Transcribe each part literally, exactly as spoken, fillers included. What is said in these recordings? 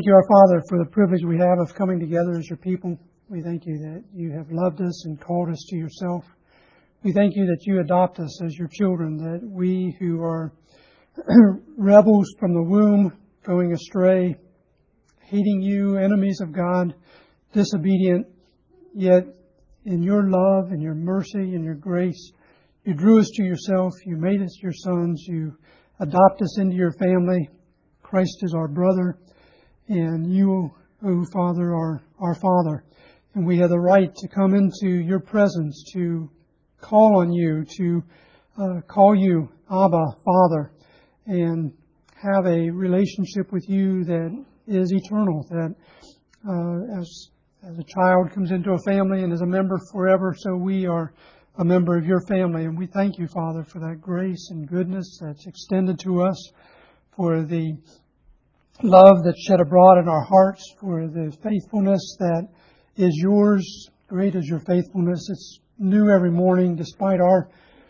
Thank you, our Father, for the privilege we have of coming together as your people. We thank you that you have loved us and called us to yourself. We thank you that you adopt us as your children, that we who are rebels from the womb, going astray, hating you, enemies of God, disobedient, yet in your love and your mercy and your grace, you drew us to yourself, you made us your sons, you adopt us into your family. Christ is our brother, and you, O Father, are our Father. And we have the right to come into your presence, to call on you, to uh, call you Abba, Father, and have a relationship with you that is eternal, that uh, as, as a child comes into a family and is a member forever, so we are a member of your family. And we thank you, Father, for that grace and goodness that's extended to us, for the love that's shed abroad in our hearts, for the faithfulness that is yours. Great is your faithfulness. It's new every morning. Despite our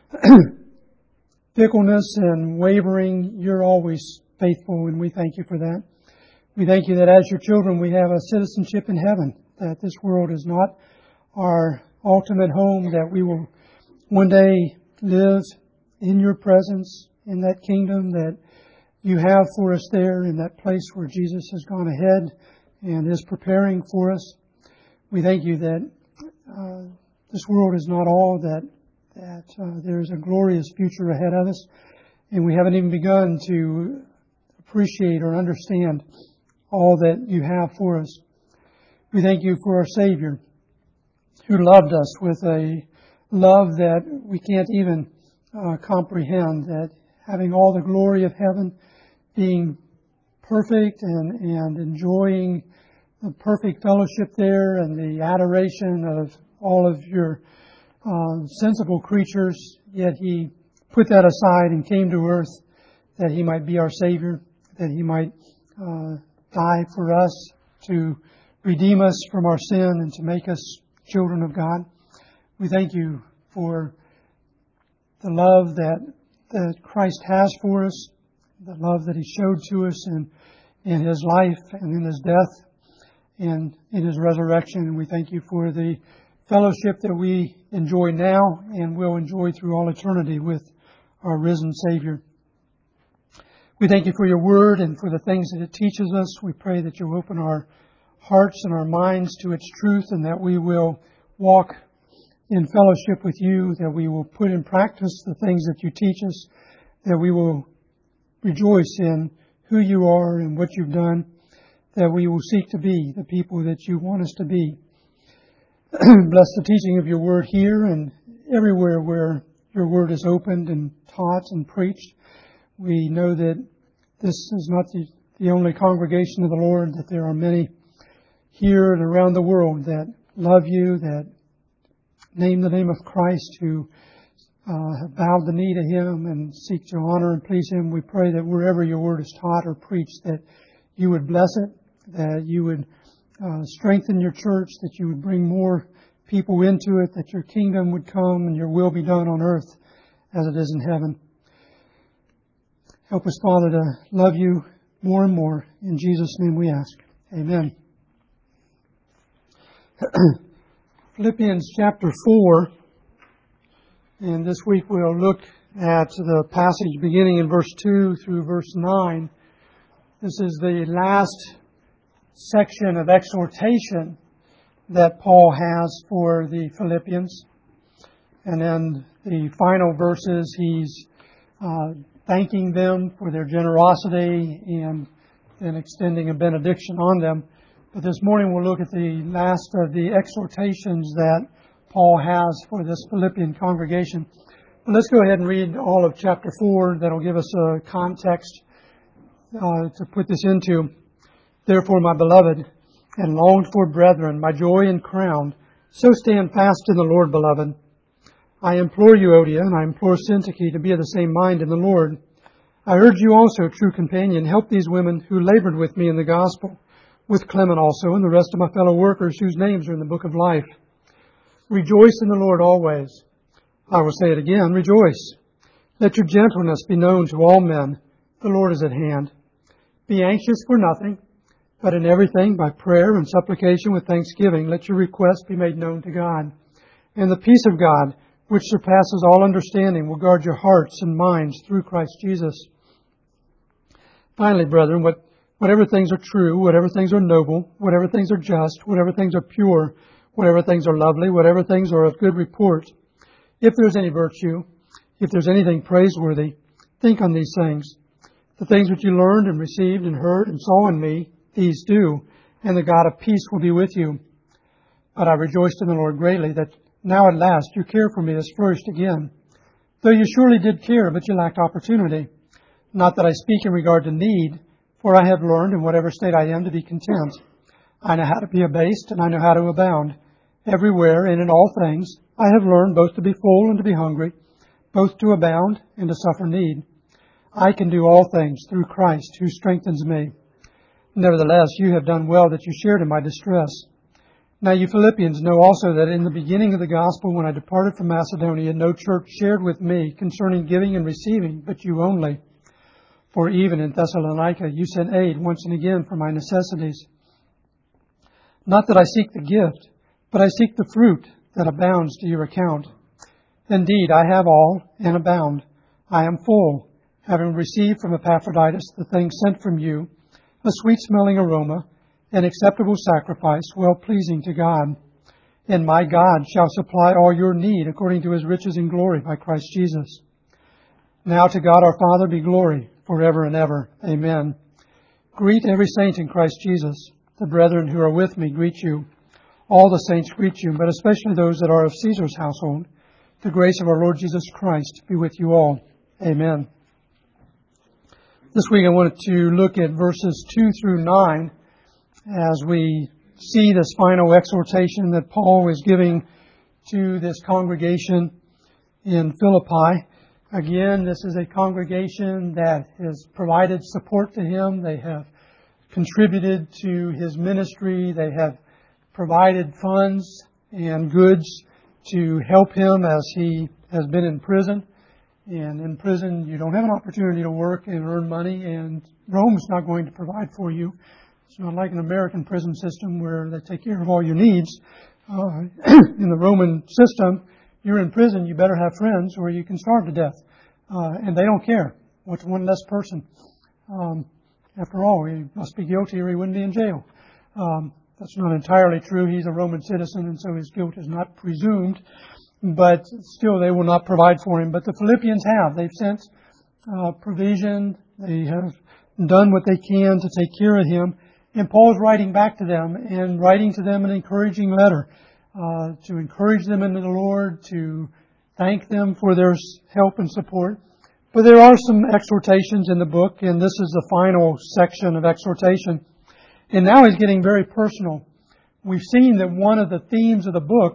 fickleness and wavering, you're always faithful, and we thank you for that. We thank you that as your children we have a citizenship in heaven, that this world is not our ultimate home, that we will one day live in your presence, in that kingdom that you have for us there, in that place where Jesus has gone ahead and is preparing for us. We thank you that uh, this world is not all, that that uh, there is a glorious future ahead of us, and we haven't even begun to appreciate or understand all that you have for us. We thank you for our Savior, who loved us with a love that we can't even uh, comprehend, that having all the glory of heaven, being perfect and, and enjoying the perfect fellowship there and the adoration of all of your uh, sensible creatures, yet He put that aside and came to earth that He might be our Savior, that He might uh, die for us, to redeem us from our sin and to make us children of God. We thank you for the love that, that Christ has for us, the love that He showed to us in, in His life and in His death and in His resurrection. And we thank you for the fellowship that we enjoy now and will enjoy through all eternity with our risen Savior. We thank you for your word and for the things that it teaches us. We pray that you'll open our hearts and our minds to its truth, and that we will walk in fellowship with you, that we will put in practice the things that you teach us, that we will rejoice in who you are and what you've done, that we will seek to be the people that you want us to be. Bless the teaching of your word here and everywhere where your word is opened and taught and preached. We know that this is not the, the only congregation of the Lord, that there are many here and around the world that love you, that name the name of Christ, who uh, have bowed the knee to Him and seek to honor and please Him. We pray that wherever your word is taught or preached, that you would bless it, that you would uh, strengthen your church, that you would bring more people into it, that your kingdom would come and your will be done on earth as it is in heaven. Help us, Father, to love you more and more. In Jesus' name we ask. Amen. Philippians chapter four, and this week we'll look at the passage beginning in verse two through verse nine. This is the last section of exhortation that Paul has for the Philippians. And then the final verses, he's uh, thanking them for their generosity and then extending a benediction on them. But this morning we'll look at the last of the exhortations that Paul has for this Philippian congregation. But let's go ahead and read all of chapter four. That'll give us a context uh, to put this into. Therefore, my beloved and longed for brethren, my joy and crown, so stand fast in the Lord, beloved. I implore you, Euodia, and I implore Syntyche to be of the same mind in the Lord. I urge you also, true companion, help these women who labored with me in the gospel, with Clement also and the rest of my fellow workers whose names are in the book of life. Rejoice in the Lord always. I will say it again, rejoice. Let your gentleness be known to all men. The Lord is at hand. Be anxious for nothing, But in everything, by prayer and supplication with thanksgiving, let your requests be made known to God. And the peace of God, which surpasses all understanding, will guard your hearts and minds through Christ Jesus. Finally, brethren, what, whatever things are true, whatever things are noble, whatever things are just, whatever things are pure, whatever things are lovely, whatever things are of good report, if there is any virtue, if there is anything praiseworthy, think on these things. The things which you learned and received and heard and saw in me, these do, and the God of peace will be with you. But I rejoiced in the Lord greatly that now at last your care for me has flourished again. Though you surely did care, but you lacked opportunity. Not that I speak in regard to need, for I have learned in whatever state I am to be content. I know how to be abased, and I know how to abound. Everywhere and in all things I have learned both to be full and to be hungry, both to abound and to suffer need. I can do all things through Christ who strengthens me. Nevertheless, you have done well that you shared in my distress. Now you Philippians know also that in the beginning of the gospel, when I departed from Macedonia, no church shared with me concerning giving and receiving, but you only. For even in Thessalonica you sent aid once and again for my necessities. Not that I seek the gift, but I seek the fruit that abounds to your account. Indeed, I have all and abound. I am full, having received from Epaphroditus the things sent from you, a sweet-smelling aroma, an acceptable sacrifice, well-pleasing to God. And my God shall supply all your need according to his riches in glory by Christ Jesus. Now to God our Father be glory forever and ever. Amen. Greet every saint in Christ Jesus. The brethren who are with me greet you. All the saints greet you, but especially those that are of Caesar's household. The grace of our Lord Jesus Christ be with you all. Amen. This week I wanted to look at verses two through nine as we see this final exhortation that Paul is giving to this congregation in Philippi. Again, this is a congregation that has provided support to him. They have contributed to his ministry. They have provided funds and goods to help him as he has been in prison. And in prison, you don't have an opportunity to work and earn money, and Rome's not going to provide for you. It's not like an American prison system where they take care of all your needs. Uh, in the Roman system, you're in prison, you better have friends or you can starve to death. Uh, and they don't care. What's one less person? Um, after all, he must be guilty or he wouldn't be in jail. Um, that's not entirely true. He's a Roman citizen, and so his guilt is not presumed. But still, they will not provide for him. But the Philippians have. They've sent uh, provision. They have done what they can to take care of him. And Paul's writing back to them and writing to them an encouraging letter uh, to encourage them in the Lord, to thank them for their help and support. But there are some exhortations in the book, and this is the final section of exhortation. And now he's getting very personal. We've seen that one of the themes of the book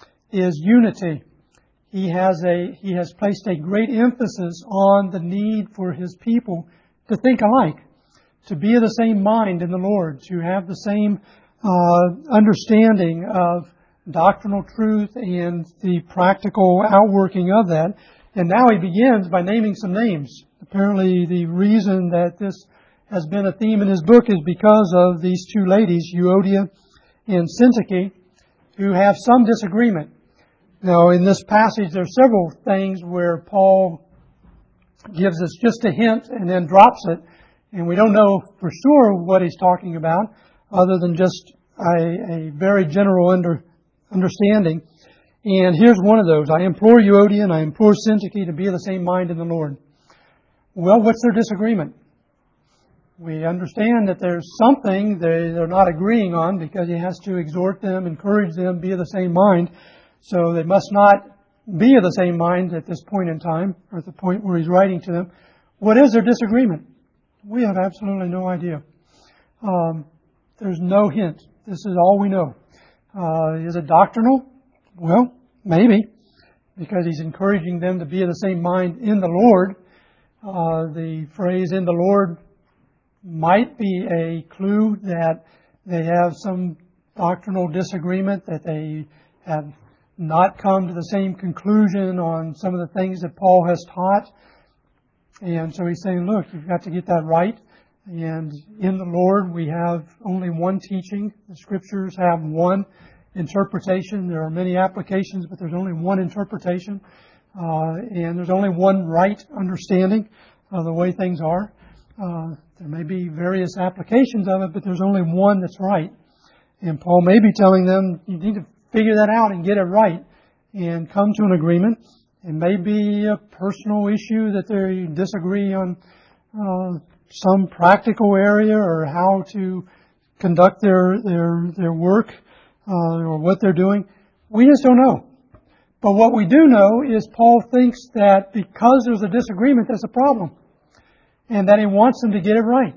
is unity. He has a he has placed a great emphasis on the need for his people to think alike, to be of the same mind in the Lord, to have the same uh, understanding of doctrinal truth and the practical outworking of that. And now he begins by naming some names. Apparently the reason that this has been a theme in his book is because of these two ladies, Euodia and Syntyche, who have some disagreement. Now, in this passage, there are several things where Paul gives us just a hint and then drops it, and we don't know for sure what he's talking about, other than just a, a very general under, understanding. And here's one of those. I implore Euodia and I implore Syntyche to be of the same mind in the Lord. Well, what's their disagreement? We understand that there's something they, they're not agreeing on because he has to exhort them, encourage them, be of the same mind. So they must not be of the same mind at this point in time, or at the point where he's writing to them. What is their disagreement? We have absolutely no idea. Um, there's no hint. This is all we know. Uh, is it doctrinal? Well, maybe, because he's encouraging them to be of the same mind in the Lord. Uh, the phrase "in the Lord" might be a clue that they have some doctrinal disagreement, that they have not come to the same conclusion on some of the things that Paul has taught. And so he's saying, look, you've got to get that right. And in the Lord, we have only one teaching. The Scriptures have one interpretation. There are many applications, but there's only one interpretation. Uh, and there's only one right understanding of the way things are. Uh, there may be various applications of it, but there's only one that's right. And Paul may be telling them, you need to figure that out and get it right and come to an agreement. It may be a personal issue that they disagree on uh, some practical area or how to conduct their their their work uh, or what they're doing. We just don't know. But what we do know is Paul thinks that because there's a disagreement, there's a problem, and that he wants them to get it right.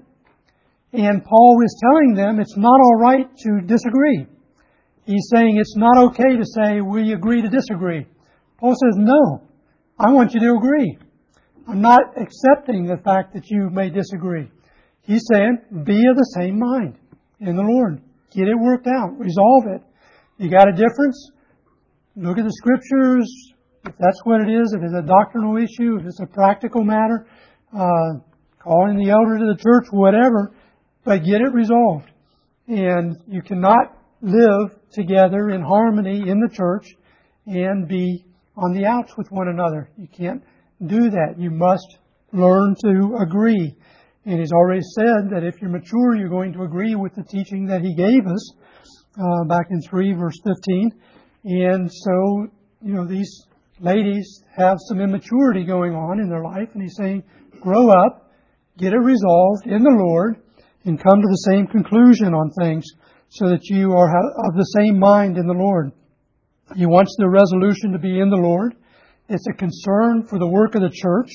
And Paul is telling them it's not all right to disagree. He's saying it's not okay to say we agree to disagree. Paul says, no, I want you to agree. I'm not accepting the fact that you may disagree. He's saying, be of the same mind in the Lord. Get it worked out. Resolve it. You got a difference? Look at the Scriptures. If that's what it is, if it's a doctrinal issue, if it's a practical matter, uh, call in the elders of the church, whatever, but get it resolved. And you cannot live together in harmony in the church and be on the outs with one another. You can't do that. You must learn to agree. And he's already said that if you're mature, you're going to agree with the teaching that he gave us uh, back in three, verse fifteen. And so, you know, these ladies have some immaturity going on in their life. And he's saying, grow up, get it resolved in the Lord, and come to the same conclusion on things so that you are of the same mind in the Lord. He wants the resolution to be in the Lord. It's a concern for the work of the church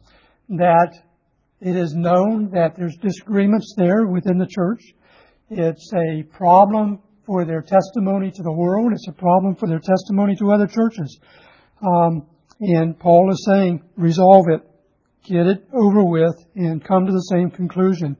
that it is known that there's disagreements there within the church. It's a problem for their testimony to the world. It's a problem for their testimony to other churches. Um, and Paul is saying, resolve it, get it over with, and come to the same conclusion.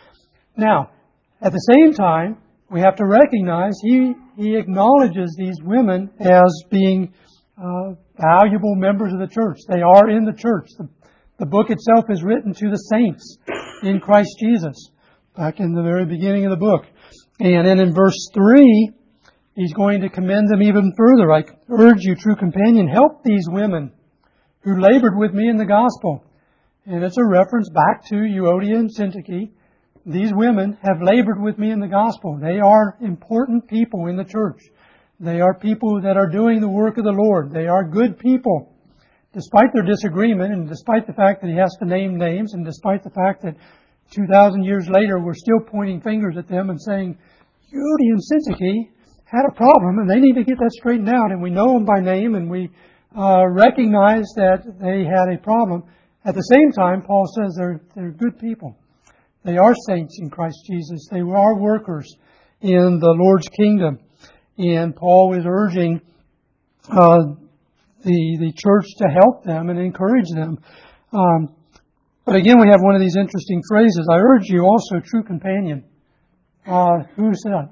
Now, at the same time, we have to recognize he, he acknowledges these women as being uh, valuable members of the church. They are in the church. The, the book itself is written to the saints in Christ Jesus, back in the very beginning of the book. And then in verse three, he's going to commend them even further. I urge you, true companion, help these women who labored with me in the gospel. And it's a reference back to Euodia and Syntyche. These women have labored with me in the gospel. They are important people in the church. They are people that are doing the work of the Lord. They are good people. Despite their disagreement, and despite the fact that he has to name names, and despite the fact that two thousand years later we're still pointing fingers at them and saying, Euodia and Syntyche had a problem and they need to get that straightened out. And we know them by name and we uh, recognize that they had a problem. At the same time, Paul says they're, they're good people. They are saints in Christ Jesus. They are workers in the Lord's kingdom. And Paul is urging uh, the the church to help them and encourage them. Um, but again, we have one of these interesting phrases. I urge you also, true companion. Uh, who said that?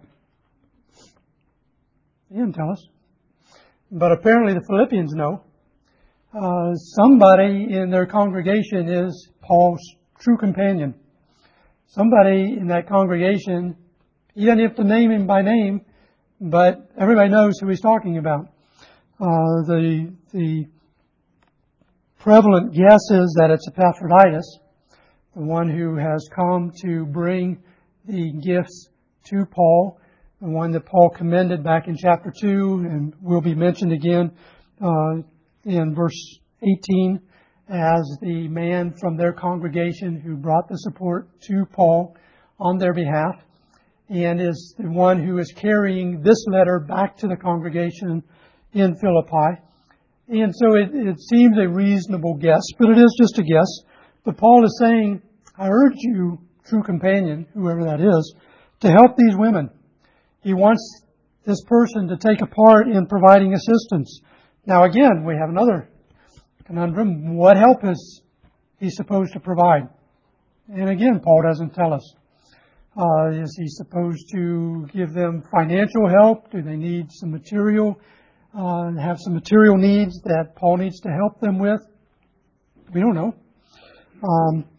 He didn't tell us. But apparently the Philippians know. Uh, somebody in their congregation is Paul's true companion. Somebody in that congregation, he doesn't have to name him by name, but everybody knows who he's talking about. Uh, the the prevalent guess is that it's Epaphroditus, the one who has come to bring the gifts to Paul, the one that Paul commended back in chapter two and will be mentioned again uh, in verse eighteen as the man from their congregation who brought the support to Paul on their behalf, and is the one who is carrying this letter back to the congregation in Philippi. And so it, it seems a reasonable guess, but it is just a guess. But Paul is saying, I urge you, true companion, whoever that is, to help these women. He wants this person to take a part in providing assistance. Now again, we have another conundrum. What help is he supposed to provide? And again, Paul doesn't tell us. Uh, is he supposed to give them financial help? Do they need some material, uh, have some material needs that Paul needs to help them with? We don't know. Um,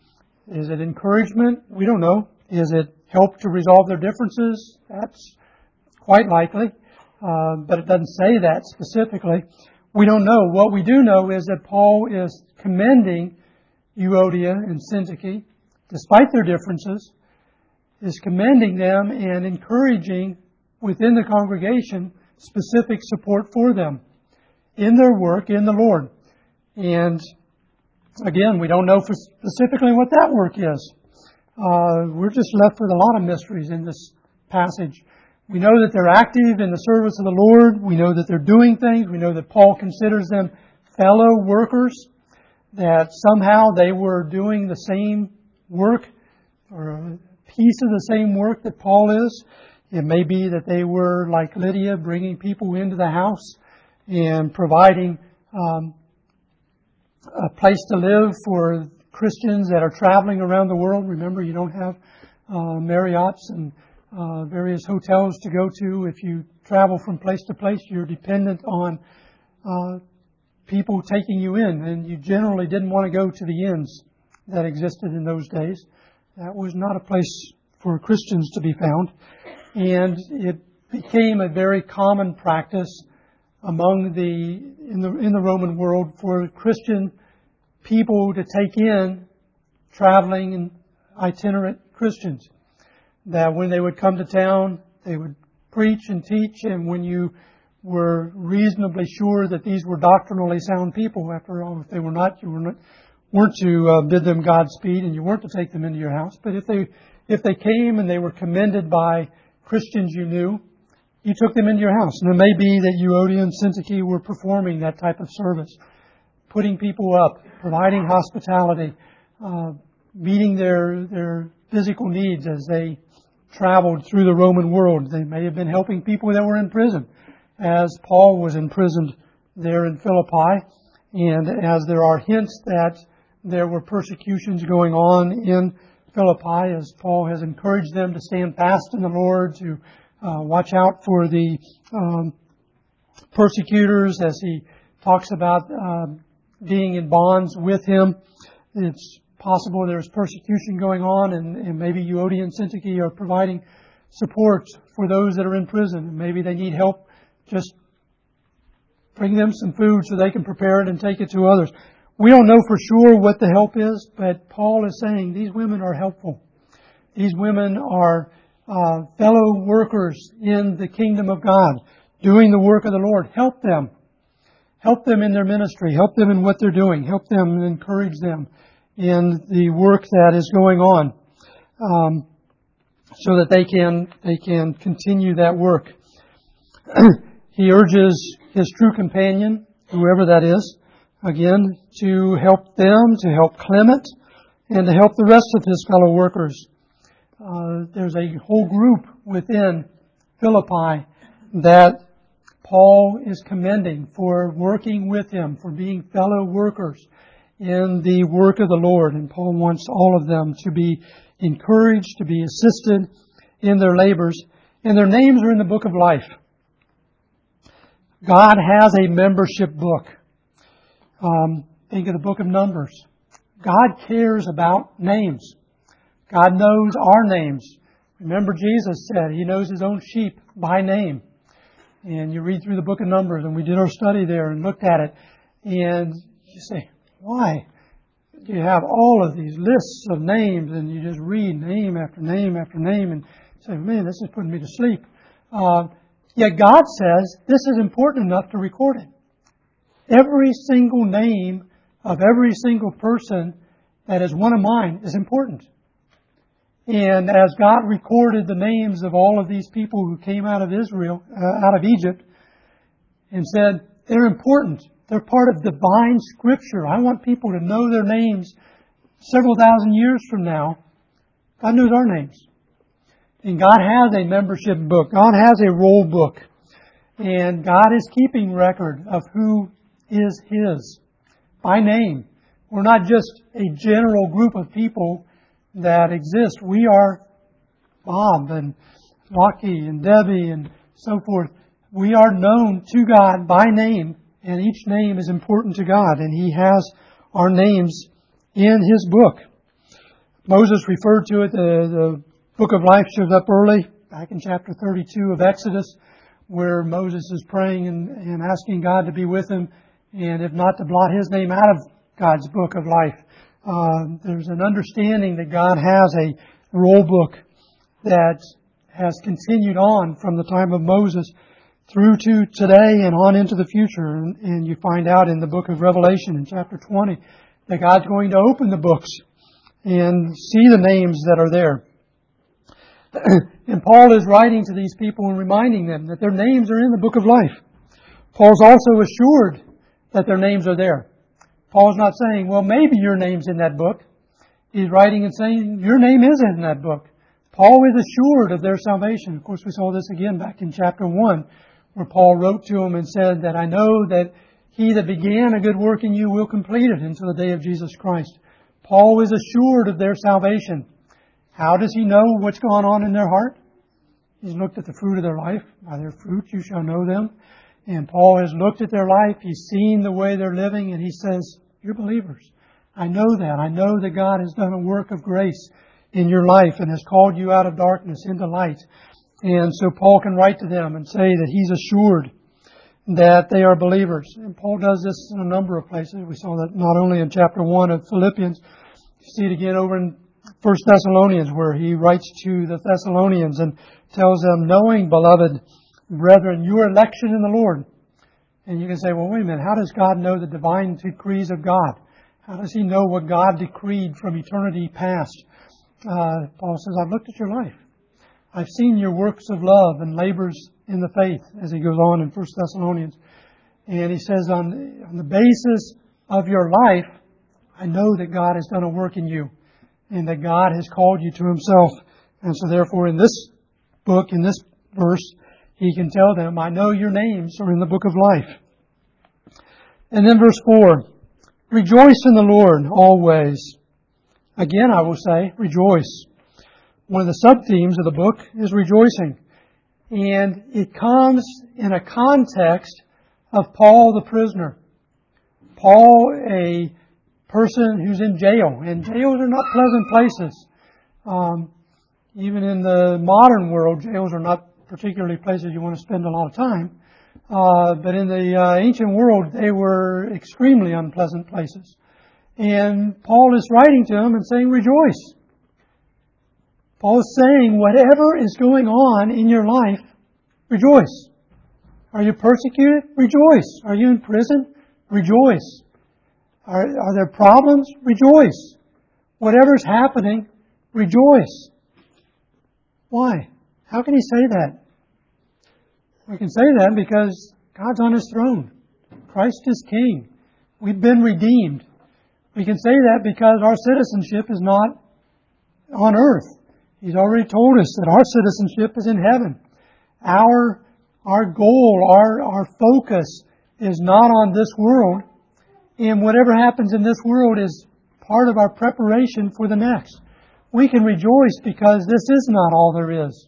Is it encouragement? We don't know. Is it help to resolve their differences? That's quite likely. Uh, but it doesn't say that specifically. We don't know. What we do know is that Paul is commending Euodia and Syntyche, despite their differences, is commending them and encouraging within the congregation specific support for them in their work in the Lord. And again, we don't know for specifically what that work is. Uh, we're just left with a lot of mysteries in this passage. We know that they're active in the service of the Lord. We know that they're doing things. We know that Paul considers them fellow workers, that somehow they were doing the same work or a piece of the same work that Paul is. It may be that they were like Lydia, bringing people into the house and providing um, a place to live for Christians that are traveling around the world. Remember, you don't have uh, Marriott's and uh, various hotels to go to. If you travel from place to place, you're dependent on uh, people taking you in, and you generally didn't want to go to the inns that existed in those days. That was not a place for Christians to be found, and it became a very common practice among the in the in the Roman world for Christian people to take in traveling and itinerant Christians. That when they would come to town, they would preach and teach, and when you were reasonably sure that these were doctrinally sound people, after all, if they were not, you were not, weren't to uh, bid them Godspeed, and you weren't to take them into your house. But if they if they came and they were commended by Christians you knew, you took them into your house. And it may be that Euodia and Syntyche were performing that type of service, putting people up, providing hospitality, uh, meeting their their physical needs as they traveled through the Roman world. They may have been helping people that were in prison, as Paul was imprisoned there in Philippi, and as there are hints that there were persecutions going on in Philippi, as Paul has encouraged them to stand fast in the Lord, to uh, watch out for the um, persecutors, as he talks about uh, being in bonds with him. It's possible there's persecution going on, and, and maybe Euodia and Syntyche are providing support for those that are in prison. Maybe they need help. Just bring them some food so they can prepare it and take it to others. We don't know for sure what the help is, but Paul is saying these women are helpful. These women are uh, fellow workers in the kingdom of God, doing the work of the Lord. Help them. Help them in their ministry. Help them in what they're doing. Help them and encourage them in the work that is going on, um, so that they can they can continue that work. He urges his true companion, whoever that is, again, to help them, to help Clement, and to help the rest of his fellow workers. Uh, there's a whole group within Philippi that Paul is commending for working with him, for being fellow workers in the work of the Lord. And Paul wants all of them to be encouraged, to be assisted in their labors. And their names are in the book of life. God has a membership book. Um, think of the book of Numbers. God cares about names. God knows our names. Remember, Jesus said He knows His own sheep by name. And you read through the book of Numbers, and we did our study there and looked at it. And you say, why do you have all of these lists of names, and you just read name after name after name and say, man, this is putting me to sleep. Uh, yet God says this is important enough to record it. Every single name of every single person that is one of mine is important. And as God recorded the names of all of these people who came out of Israel, uh, out of Egypt, and said, they're important. They're part of divine Scripture. I want people to know their names several thousand years from now. God knows our names. And God has a membership book. God has a roll book. And God is keeping record of who is His by name. We're not just a general group of people that exist. We are Bob and Rocky and Debbie and so forth. We are known to God by name, and each name is important to God, and He has our names in His book. Moses referred to it. The, the book of life shows up early, back in chapter thirty-two of Exodus, where Moses is praying and, and asking God to be with him, and if not, to blot his name out of God's book of life. Uh, there's an understanding that God has a roll book that has continued on from the time of Moses through to today and on into the future. And, and you find out in the book of Revelation in chapter twenty that God's going to open the books and see the names that are there. And Paul is writing to these people and reminding them that their names are in the book of life. Paul's also assured that their names are there. Paul's not saying, well, maybe your name's in that book. He's writing and saying, your name is in that book. Paul is assured of their salvation. Of course, we saw this again back in chapter one, where Paul wrote to them and said that I know that he that began a good work in you will complete it until the day of Jesus Christ. Paul is assured of their salvation. How does he know what's going on in their heart? He's looked at the fruit of their life. By their fruit you shall know them. And Paul has looked at their life. He's seen the way they're living, and he says, you're believers. I know that. I know that God has done a work of grace in your life and has called you out of darkness into light. And so Paul can write to them and say that he's assured that they are believers. And Paul does this in a number of places. We saw that not only in chapter one of Philippians, you see it again over in First Thessalonians, where he writes to the Thessalonians and tells them, knowing, beloved brethren, your election in the Lord. And you can say, well, wait a minute, how does God know the divine decrees of God? How does he know what God decreed from eternity past? Uh, Paul says, I've looked at your life. I've seen your works of love and labors in the faith, as he goes on in First Thessalonians. And he says, on the, on the basis of your life, I know that God has done a work in you and that God has called you to himself. And so therefore, in this book, in this verse, he can tell them, I know your names are in the book of life. And then verse four, rejoice in the Lord always. Again, I will say, rejoice. One of the sub-themes of the book is rejoicing. And it comes in a context of Paul the prisoner. Paul, a person who's in jail. And jails are not pleasant places. Um, even in the modern world, jails are not particularly places you want to spend a lot of time. Uh, but in the uh, ancient world, they were extremely unpleasant places. And Paul is writing to them and saying, rejoice. Paul is saying, whatever is going on in your life, rejoice. Are you persecuted? Rejoice. Are you in prison? Rejoice. Are, are there problems? Rejoice. Whatever's happening, rejoice. Why? How can he say that? We can say that because God's on his throne. Christ is king. We've been redeemed. We can say that because our citizenship is not on earth. He's already told us that our citizenship is in heaven. Our, our goal, our, our focus is not on this world. And whatever happens in this world is part of our preparation for the next. We can rejoice because this is not all there is.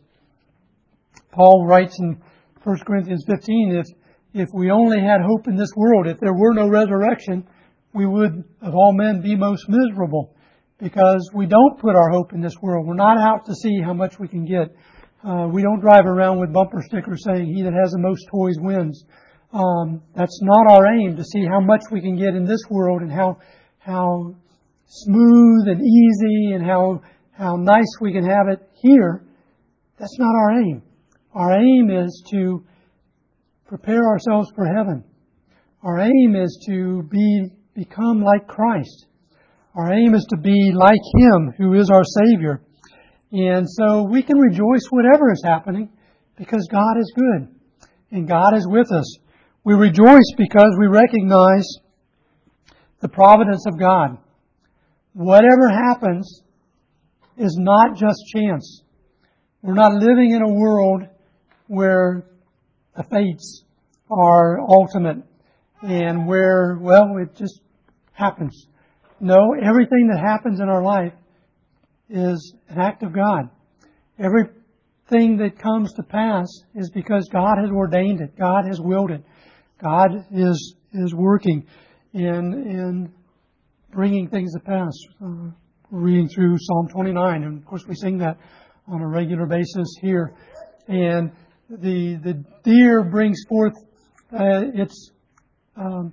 Paul writes in First Corinthians fifteen, if, if we only had hope in this world, if there were no resurrection, we would, of all men, be most miserable. Because we don't put our hope in this world. We're not out to see how much we can get. Uh, we don't drive around with bumper stickers saying, he that has the most toys wins. Um, that's not our aim, to see how much we can get in this world and how how smooth and easy and how how nice we can have it here. That's not our aim. Our aim is to prepare ourselves for heaven. Our aim is to be become like Christ. Our aim is to be like Him, who is our Savior. And so we can rejoice whatever is happening because God is good and God is with us. We rejoice because we recognize the providence of God. Whatever happens is not just chance. We're not living in a world where the fates are ultimate and where, well, it just happens. No, everything that happens in our life is an act of God. Everything that comes to pass is because God has ordained it. God has willed it. God is is working in in bringing things to pass. Uh, reading through Psalm twenty-nine, and of course we sing that on a regular basis here. And the the deer brings forth uh, its um,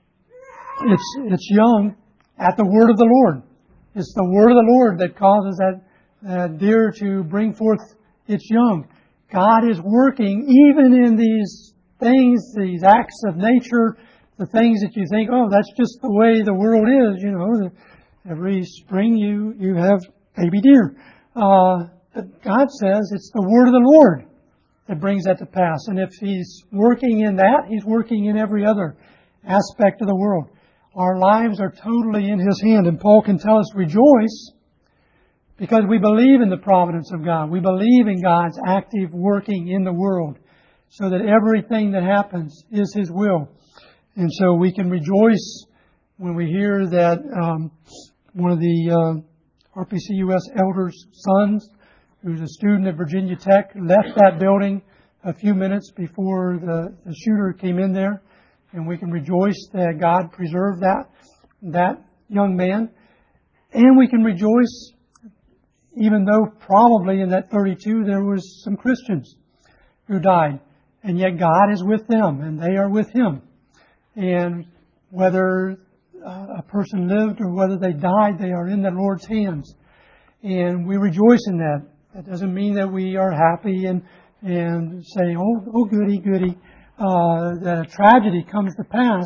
its its young at the word of the Lord. It's the word of the Lord that causes that, that deer to bring forth its young. God is working even in these things, these acts of nature, the things that you think, oh, that's just the way the world is. You know, every spring you you have baby deer. Uh, but God says it's the word of the Lord that brings that to pass. And if He's working in that, He's working in every other aspect of the world. Our lives are totally in His hand. And Paul can tell us, rejoice, because we believe in the providence of God. We believe in God's active working in the world, so that everything that happens is His will. And so we can rejoice when we hear that um, one of the uh, R P C U S elders' sons, who's a student at Virginia Tech, left that building a few minutes before the, the shooter came in there. And we can rejoice that God preserved that, that young man. And we can rejoice, even though probably in that thirty-two there was some Christians who died. And yet God is with them, and they are with Him. And whether uh, a person lived or whether they died, they are in the Lord's hands. And we rejoice in that. That doesn't mean that we are happy and and say, oh, oh goody, goody. Uh, that a tragedy comes to pass.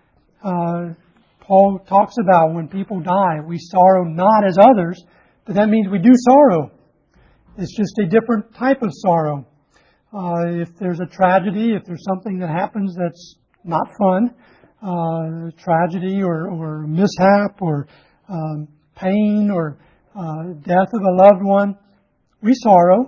Uh, Paul talks about when people die, we sorrow not as others, but that means we do sorrow. It's just a different type of sorrow. Uh, if there's a tragedy, if there's something that happens that's not fun, uh, tragedy or, or mishap or um, pain or uh, death of a loved one, we sorrow.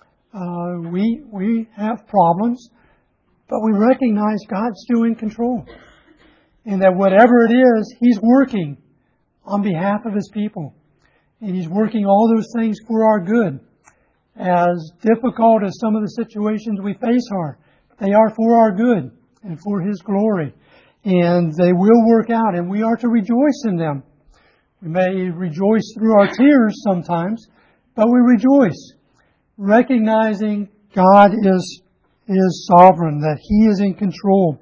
Uh, we we have problems. But we recognize God's still in control. And that whatever it is, He's working on behalf of His people. And He's working all those things for our good. As difficult as some of the situations we face are, they are for our good and for His glory. And they will work out, and we are to rejoice in them. We may rejoice through our tears sometimes, but we rejoice, recognizing God is is sovereign, that He is in control.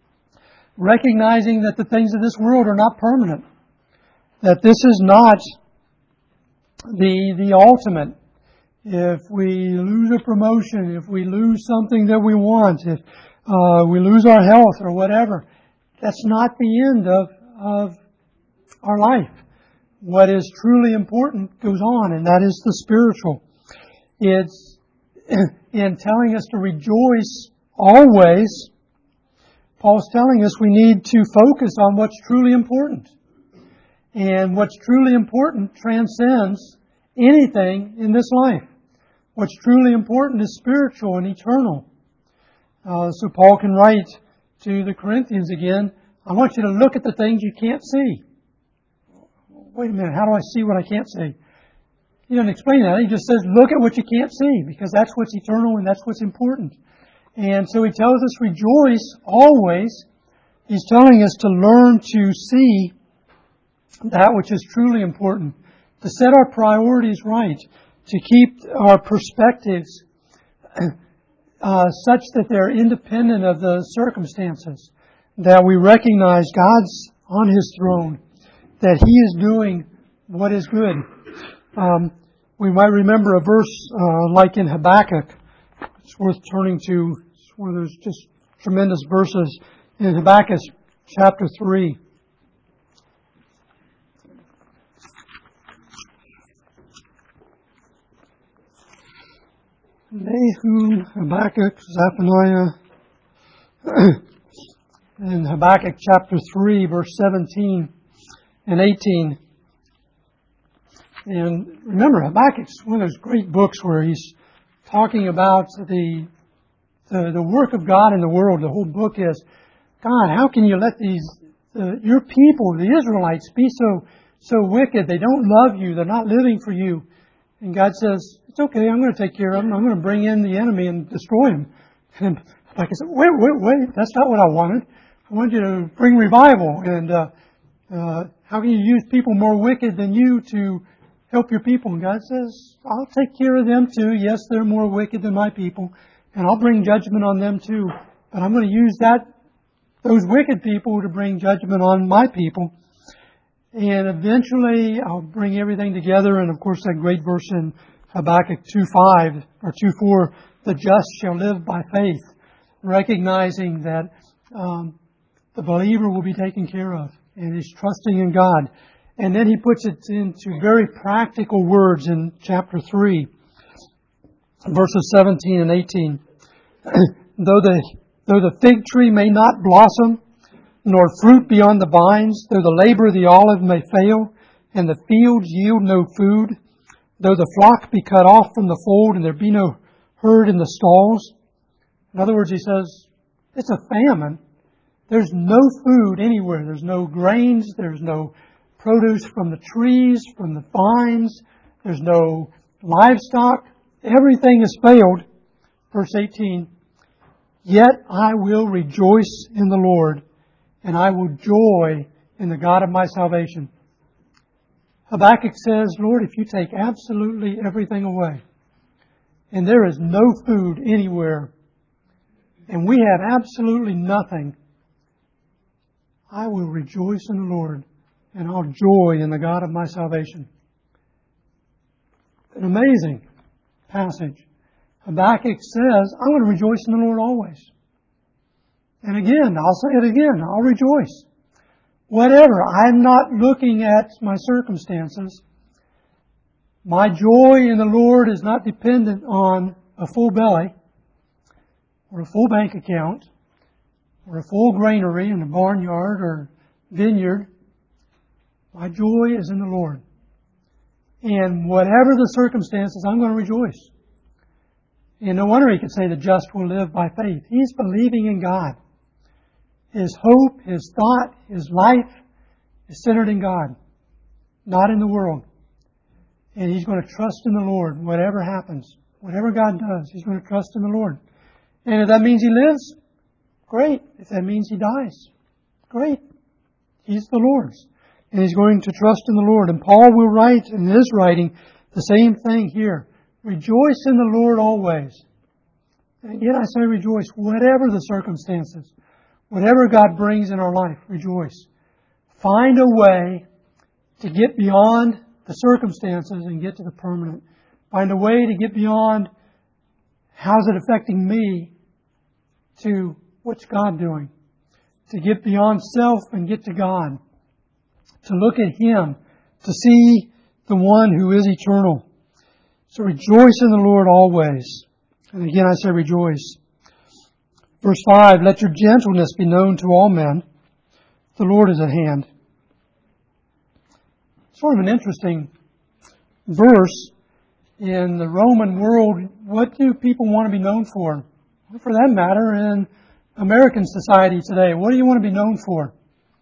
Recognizing that the things of this world are not permanent. That this is not the, the ultimate. If we lose a promotion, if we lose something that we want, if uh, we lose our health or whatever, that's not the end of, of our life. What is truly important goes on, and that is the spiritual. It's in telling us to rejoice always, Paul's telling us we need to focus on what's truly important. And what's truly important transcends anything in this life. What's truly important is spiritual and eternal. Uh, so Paul can write to the Corinthians again, I want you to look at the things you can't see. Wait a minute, how do I see what I can't see? He doesn't explain that. He just says, look at what you can't see, because that's what's eternal and that's what's important. And so he tells us, rejoice always. He's telling us to learn to see that which is truly important, to set our priorities right, to keep our perspectives uh, such that they're independent of the circumstances, that we recognize God's on His throne, that He is doing what is good. Um, we might remember a verse uh, like in Habakkuk. It's worth turning to. It's one of those just tremendous verses in Habakkuk chapter three. Nahum, Habakkuk, Zephaniah, in Habakkuk chapter three, verse seventeen and eighteen. And remember, Habakkuk's one of those great books where he's talking about the, the the work of God in the world. The whole book is, God, how can you let these uh, your people, the Israelites, be so so wicked? They don't love you. They're not living for you. And God says, it's okay. I'm going to take care of them. I'm going to bring in the enemy and destroy him. And Habakkuk said, wait, wait, wait. That's not what I wanted. I wanted you to bring revival. And uh, uh, how can you use people more wicked than you to help your people. And God says, I'll take care of them too. Yes, they're more wicked than my people, and I'll bring judgment on them too. But I'm going to use that, those wicked people to bring judgment on my people. And eventually I'll bring everything together. And of course that great verse in Habakkuk two five or two four, the just shall live by faith, recognizing that um, the believer will be taken care of and is trusting in God. And then he puts it into very practical words in chapter three, verses seventeen and eighteen. Though the though the fig tree may not blossom, nor fruit be on the vines, though the labor of the olive may fail, and the fields yield no food, though the flock be cut off from the fold, and there be no herd in the stalls. In other words, he says, it's a famine. There's no food anywhere. There's no grains. There's no produce from the trees, from the vines. There's no livestock. Everything has failed. Verse eighteen, yet I will rejoice in the Lord, and I will joy in the God of my salvation. Habakkuk says, Lord, if you take absolutely everything away, and there is no food anywhere, and we have absolutely nothing, I will rejoice in the Lord, and I'll joy in the God of my salvation. An amazing passage. Habakkuk says, I'm going to rejoice in the Lord always. And again, I'll say it again, I'll rejoice. Whatever, I'm not looking at my circumstances. My joy in the Lord is not dependent on a full belly, or a full bank account, or a full granary in a barnyard or vineyard. My joy is in the Lord. And whatever the circumstances, I'm going to rejoice. And no wonder he could say the just will live by faith. He's believing in God. His hope, his thought, his life is centered in God, not in the world. And he's going to trust in the Lord, whatever happens. Whatever God does, he's going to trust in the Lord. And if that means he lives, great. If that means he dies, great. He's the Lord's. And he's going to trust in the Lord. And Paul will write in his writing the same thing here. Rejoice in the Lord always. And yet I say rejoice, whatever the circumstances, whatever God brings in our life, rejoice. Find a way to get beyond the circumstances and get to the permanent. Find a way to get beyond how's it affecting me to what's God doing. To get beyond self and get to God. To look at Him. To see the one who is eternal. So rejoice in the Lord always. And again I say rejoice. Verse five, let your gentleness be known to all men. The Lord is at hand. Sort of an interesting verse. In the Roman world, what do people want to be known for? Well, for that matter, in American society today, what do you want to be known for?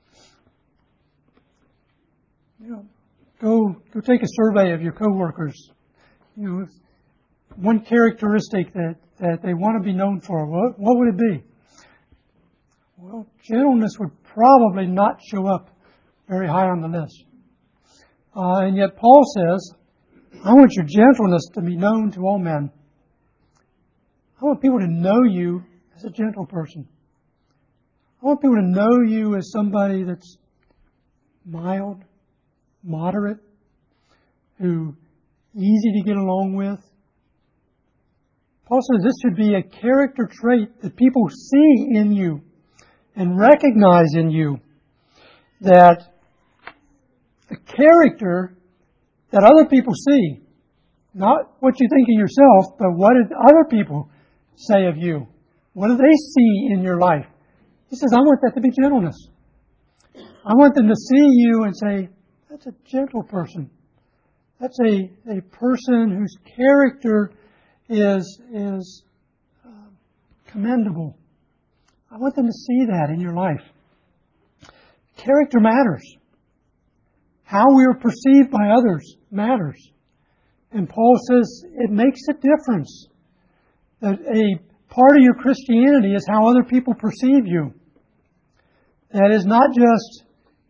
You know, go go take a survey of your coworkers. You know, one characteristic that, that they want to be known for, what, what would it be? Well, gentleness would probably not show up very high on the list. Uh, and yet Paul says, I want your gentleness to be known to all men. I want people to know you as a gentle person. I want people to know you as somebody that's mild, moderate, who easy to get along with. Paul says this should be a character trait that people see in you and recognize in you. That the character that other people see, not what you think of yourself, but what did other people say of you? What do they see in your life? He says, I want that to be gentleness. I want them to see you and say, that's a gentle person. That's a, a person whose character is, is uh, commendable. I want them to see that in your life. Character matters. How we are perceived by others matters. And Paul says it makes a difference. That a part of your Christianity is how other people perceive you. That is not just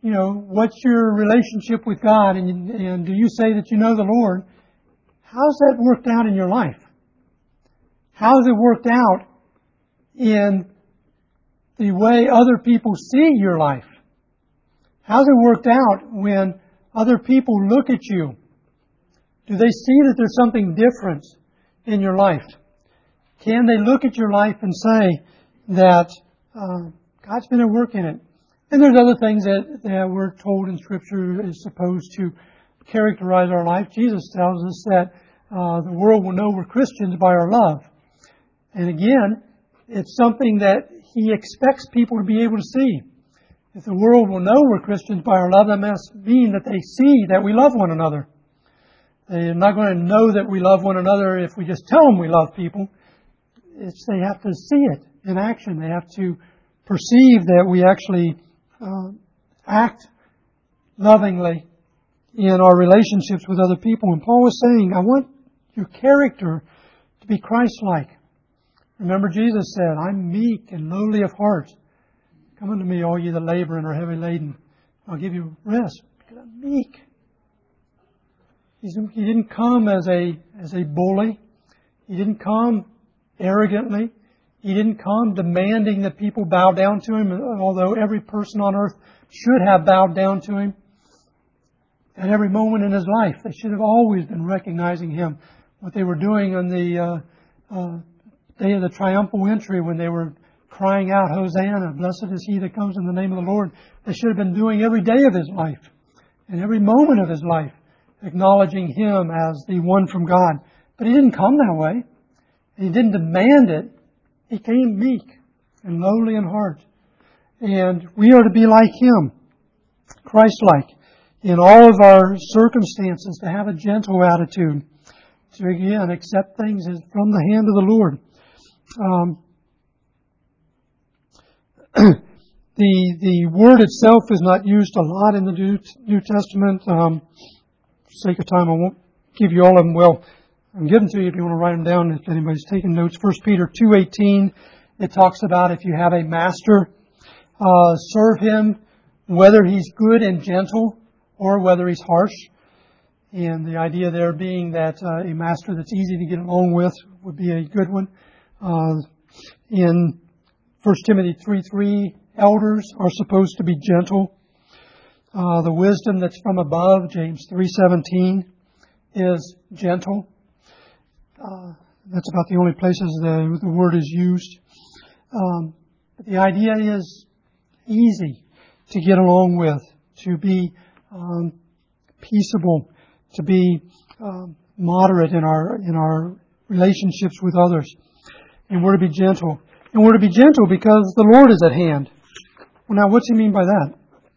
you know, what's your relationship with God, and, and do you say that you know the Lord? How's that worked out in your life? How's it worked out in the way other people see your life? How's it worked out when other people look at you? Do they see that there's something different in your life? Can they look at your life and say that uh, God's been at work in it? And there's other things that, that we're told in Scripture is supposed to characterize our life. Jesus tells us that uh, the world will know we're Christians by our love. And again, it's something that He expects people to be able to see. If the world will know we're Christians by our love, that must mean that they see that we love one another. They're not going to know that we love one another if we just tell them we love people. It's, they have to see it in action. They have to perceive that we actually uh, act lovingly in our relationships with other people. And Paul was saying, I want your character to be Christ-like. Remember, Jesus said, I'm meek and lowly of heart. Come unto me, all ye that labor and are heavy laden. I'll give you rest. Because I'm meek. He's, he didn't come as a as a bully. He didn't come arrogantly. He didn't come demanding that people bow down to Him, although every person on earth should have bowed down to Him. At every moment in His life, they should have always been recognizing Him. What they were doing on the uh, uh, day of the triumphal entry when they were crying out, Hosanna, blessed is He that comes in the name of the Lord. They should have been doing every day of His life and every moment of His life, acknowledging Him as the one from God. But He didn't come that way. He didn't demand it. He came meek and lowly in heart. And we are to be like Him, Christ-like, in all of our circumstances, to have a gentle attitude, to again accept things as from the hand of the Lord. Um, the the word itself is not used a lot in the New, New Testament. Um, for sake of time, I won't give you all of them. Well, I'm giving to you if you want to write them down, if anybody's taking notes. First Peter two eighteen, it talks about if you have a master, uh, serve him whether he's good and gentle or whether he's harsh. And the idea there being that uh, a master that's easy to get along with would be a good one. Uh, in First Timothy three three, elders are supposed to be gentle. Uh, the wisdom that's from above, James three seventeen, is gentle. Uh, that's about the only places the, the word is used. Um, but the idea is easy to get along with, to be um, peaceable, to be um, moderate in our in our relationships with others. And we're to be gentle. And we're to be gentle because the Lord is at hand. Well, now, what's He mean by that?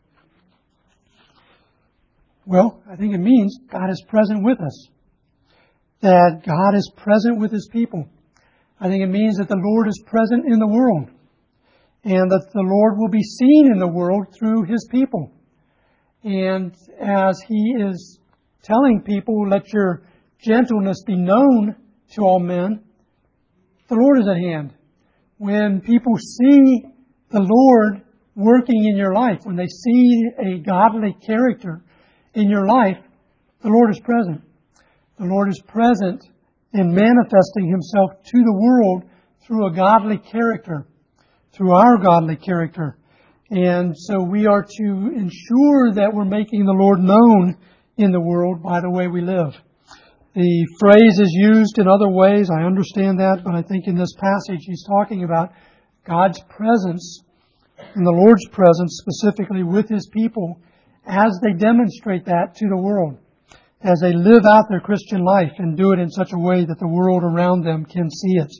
Well, I think it means God is present with us. That God is present with His people. I think it means that the Lord is present in the world. And that the Lord will be seen in the world through His people. And as He is telling people, let your gentleness be known to all men, the Lord is at hand. When people see the Lord working in your life, when they see a godly character in your life, the Lord is present. The Lord is present in manifesting Himself to the world through a godly character, through our godly character. And so we are to ensure that we're making the Lord known in the world by the way we live. The phrase is used in other ways, I understand that, but I think in this passage He's talking about God's presence and the Lord's presence specifically with His people as they demonstrate that to the world, as they live out their Christian life and do it in such a way that the world around them can see it.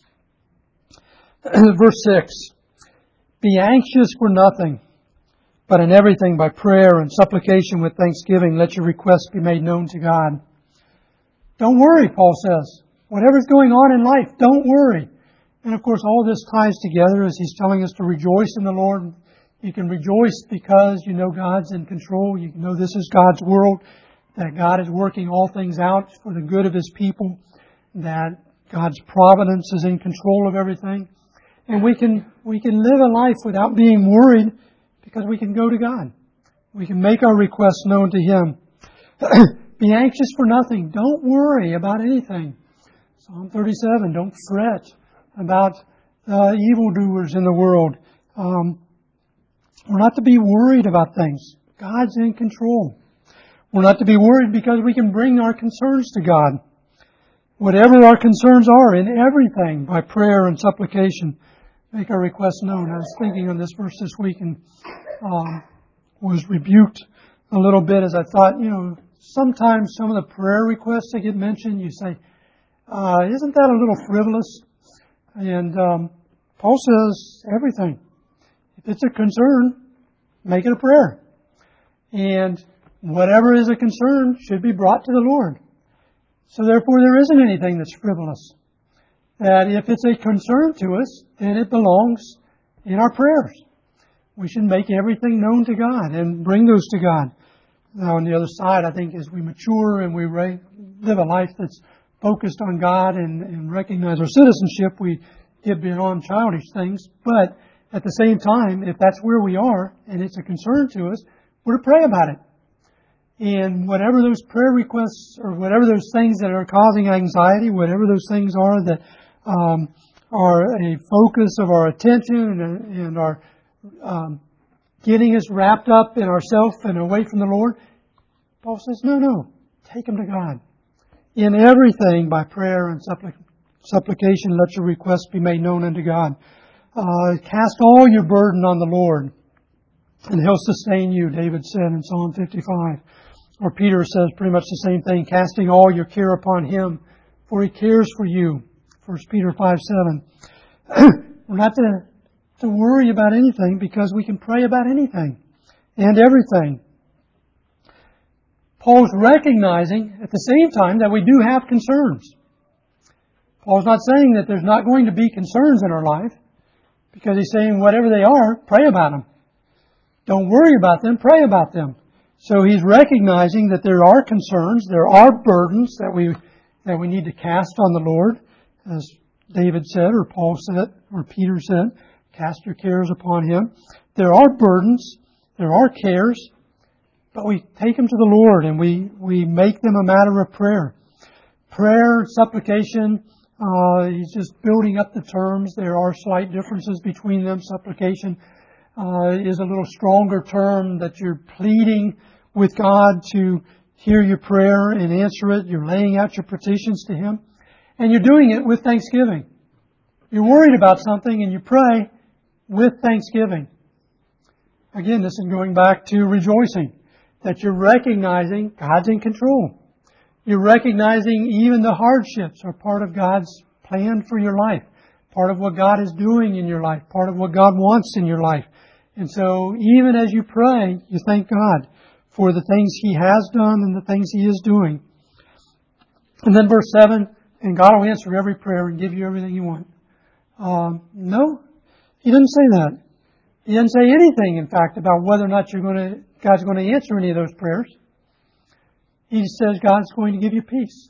Verse six, be anxious for nothing, but in everything by prayer and supplication with thanksgiving, let your requests be made known to God. Don't worry, Paul says. Whatever's going on in life, don't worry. And of course, all this ties together as he's telling us to rejoice in the Lord. You can rejoice because you know God's in control. You know this is God's world, that God is working all things out for the good of His people, that God's providence is in control of everything. And we can we can live a life without being worried because we can go to God. We can make our requests known to Him. Be anxious for nothing. Don't worry about anything. Psalm thirty-seven, don't fret about uh, evildoers in the world. Um, we're not to be worried about things. God's in control. We're not to be worried because we can bring our concerns to God. Whatever our concerns are in everything, by prayer and supplication, make our requests known. I was thinking on this verse this week and um, was rebuked a little bit as I thought, you know, sometimes some of the prayer requests that get mentioned, you say, uh, isn't that a little frivolous? And um, Paul says everything. If it's a concern, make it a prayer. And whatever is a concern should be brought to the Lord. So therefore there isn't anything that's frivolous. That if it's a concern to us, then it belongs in our prayers. We should make everything known to God and bring those to God. Now on the other side, I think as we mature and we live a life that's focused on God and, and recognize our citizenship, we get beyond childish things. But at the same time, if that's where we are and it's a concern to us, we're to pray about it. And whatever those prayer requests or whatever those things that are causing anxiety, whatever those things are that um, are a focus of our attention and, and are um, getting us wrapped up in ourselves and away from the Lord, Paul says, no, no, take them to God. In everything, by prayer and supplic- supplication, let your requests be made known unto God. Uh, cast all your burden on the Lord, and He'll sustain you, David said in Psalm fifty-five. Or Peter says pretty much the same thing, casting all your care upon Him, for He cares for you. First Peter five seven. We're not to, to worry about anything because we can pray about anything and everything. Paul's recognizing at the same time that we do have concerns. Paul's not saying that there's not going to be concerns in our life, because he's saying whatever they are, pray about them. Don't worry about them, pray about them. So he's recognizing that there are concerns, there are burdens that we that we need to cast on the Lord, as David said, or Paul said, or Peter said, cast your cares upon Him. There are burdens, there are cares, but we take them to the Lord and we, we make them a matter of prayer. Prayer, supplication, uh, he's just building up the terms. There are slight differences between them. Supplication uh, is a little stronger term that you're pleading with God to hear your prayer and answer it. You're laying out your petitions to Him. And you're doing it with thanksgiving. You're worried about something and you pray with thanksgiving. Again, this is going back to rejoicing. That you're recognizing God's in control. You're recognizing even the hardships are part of God's plan for your life. Part of what God is doing in your life. Part of what God wants in your life. And so even as you pray, you thank God for the things He has done and the things He is doing. And then verse seven, and God will answer every prayer and give you everything you want. Um, no, He didn't say that. He didn't say anything, in fact, about whether or not you're going to, God's going to answer any of those prayers. He says God's going to give you peace.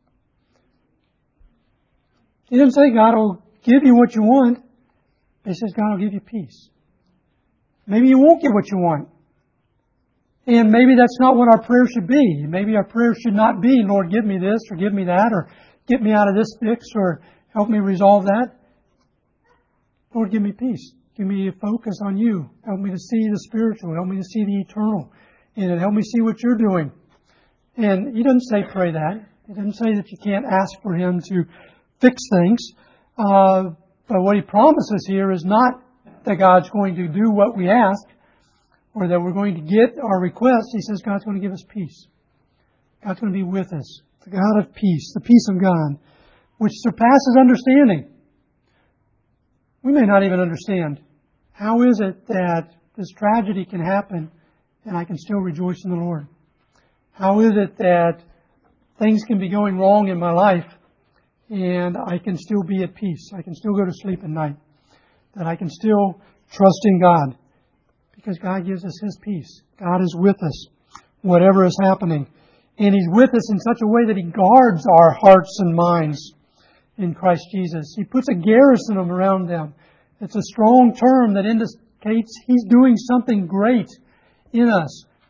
He didn't say God will give you what you want. He says God will give you peace. Maybe you won't get what you want. And maybe that's not what our prayer should be. Maybe our prayer should not be, Lord, give me this or give me that or get me out of this fix or help me resolve that. Lord, give me peace. Give me a focus on You. Help me to see the spiritual. Help me to see the eternal. And help me see what You're doing. And He doesn't say pray that. He doesn't say that you can't ask for Him to fix things. Uh, but what He promises here is not that God's going to do what we ask or that we're going to get our requests. He says God's going to give us peace. God's going to be with us. The God of peace, the peace of God, which surpasses understanding. We may not even understand. How is it that this tragedy can happen and I can still rejoice in the Lord? How is it that things can be going wrong in my life and I can still be at peace? I can still go to sleep at night. That I can still trust in God. Because God gives us His peace. God is with us, whatever is happening. And He's with us in such a way that He guards our hearts and minds in Christ Jesus. He puts a garrison around them. It's a strong term that indicates He's doing something great in us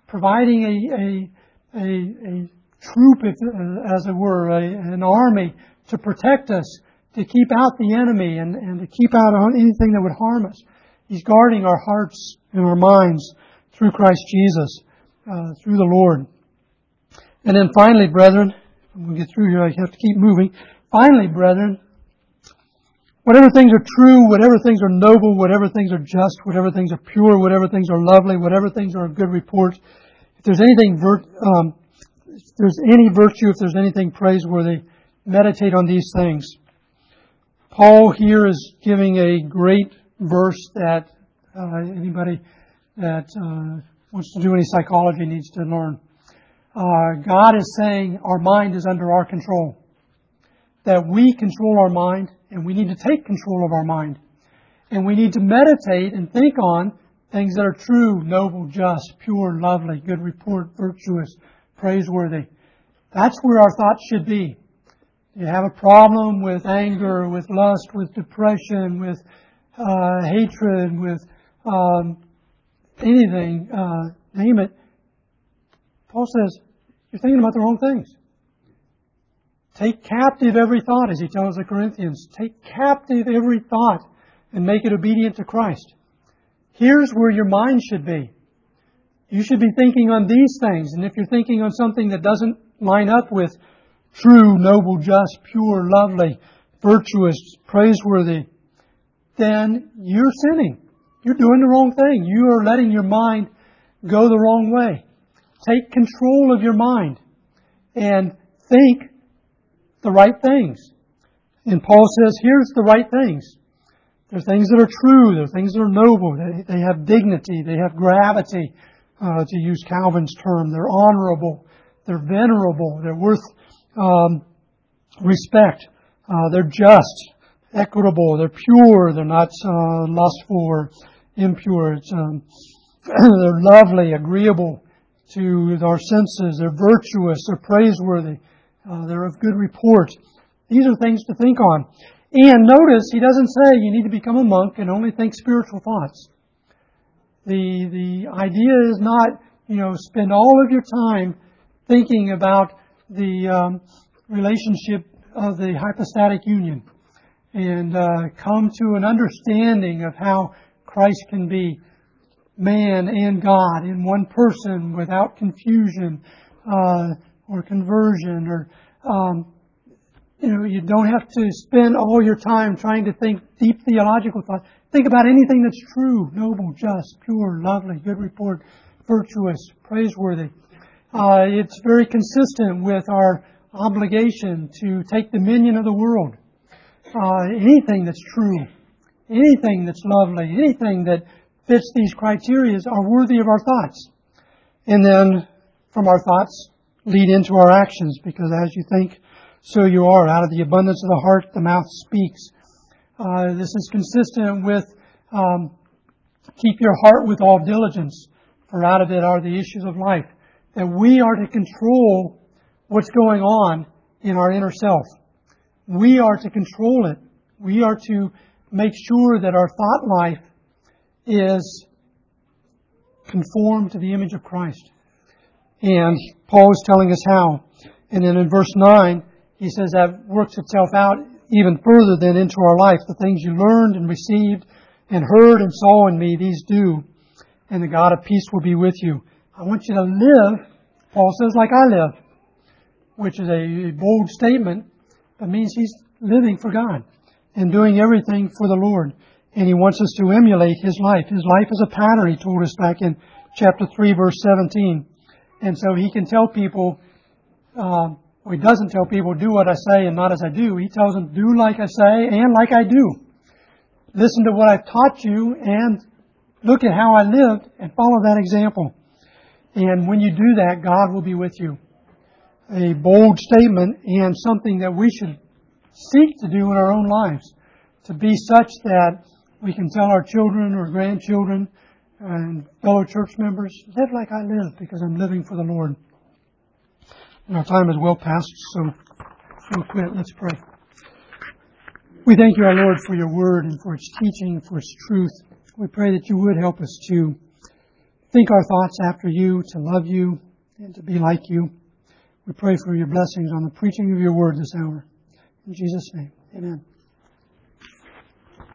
providing a, a, a, a troop, if, as it were, a, an army to protect us, to keep out the enemy and, and to keep out anything that would harm us. He's guarding our hearts and our minds through Christ Jesus, uh, through the Lord. And then finally, brethren, we'll get through here, I have to keep moving. Finally, brethren, whatever things are true, whatever things are noble, whatever things are just, whatever things are pure, whatever things are lovely, whatever things are of good report, if there's anything, vir- um, if there's any virtue, if there's anything praiseworthy, meditate on these things. Paul here is giving a great verse that uh, anybody that uh, wants to do any psychology needs to learn. Uh, God is saying our mind is under our control. That we control our mind, and we need to take control of our mind. And we need to meditate and think on things that are true, noble, just, pure, lovely, good report, virtuous, praiseworthy. That's where our thoughts should be. You have a problem with anger, with lust, with depression, with uh, hatred, with um, anything, uh, name it. Paul says, you're thinking about the wrong things. Take captive every thought, as he tells the Corinthians. Take captive every thought and make it obedient to Christ. Here's where your mind should be. You should be thinking on these things. And if you're thinking on something that doesn't line up with true, noble, just, pure, lovely, virtuous, praiseworthy, then you're sinning. You're doing the wrong thing. You are letting your mind go the wrong way. Take control of your mind and think the right things. And Paul says, here's the right things. They're things that are true. They're things that are noble. They, they have dignity. They have gravity, uh, to use Calvin's term. They're honorable. They're venerable. They're worth um, respect. Uh, they're just, equitable. They're pure. They're not uh, lustful or impure. It's, um, they're lovely, agreeable to our senses. They're virtuous. They're praiseworthy. Uh, they're of good report. These are things to think on. And notice, he doesn't say you need to become a monk and only think spiritual thoughts. The the idea is not, you know, spend all of your time thinking about the um, relationship of the hypostatic union and uh, come to an understanding of how Christ can be man and God in one person without confusion uh, or conversion or um, you know, you don't have to spend all your time trying to think deep theological thought. Think about anything that's true, noble, just, pure, lovely, good report, virtuous, praiseworthy. Uh, it's very consistent with our obligation to take dominion of the world. Uh, anything that's true, anything that's lovely, anything that fits these criteria are worthy of our thoughts. And then from our thoughts lead into our actions, because as you think, so you are. Out of the abundance of the heart, the mouth speaks. Uh, this is consistent with um, keep your heart with all diligence, for out of it are the issues of life. That we are to control what's going on in our inner self. We are to control it. We are to make sure that our thought life is conformed to the image of Christ. And Paul is telling us how. And then in verse nine, he says that works itself out even further than into our life. The things you learned and received and heard and saw in me, these do. And the God of peace will be with you. I want you to live, Paul says, like I live, which is a bold statement, but means he's living for God and doing everything for the Lord. And he wants us to emulate his life. His life is a pattern, he told us back in chapter three, verse seventeen. And so he can tell people, uh, well, he doesn't tell people, do what I say and not as I do. He tells them, do like I say and like I do. Listen to what I've taught you and look at how I lived and follow that example. And when you do that, God will be with you. A bold statement and something that we should seek to do in our own lives. To be such that we can tell our children or grandchildren and fellow church members, live like I live because I'm living for the Lord. And our time is well past, so we'll quit. Let's pray. We thank you, our Lord, for your word and for its teaching, for its truth. We pray that you would help us to think our thoughts after you, to love you, and to be like you. We pray for your blessings on the preaching of your word this hour. In Jesus' name, amen.